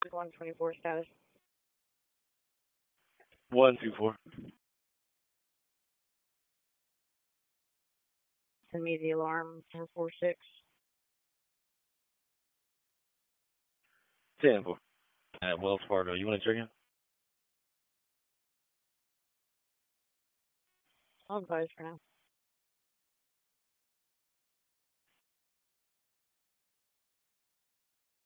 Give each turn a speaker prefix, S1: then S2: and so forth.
S1: 124 status.
S2: 124.
S1: Send me the alarm 446.
S2: 10-4. At Wells Fargo. You want to check in?
S1: I'll advise for now.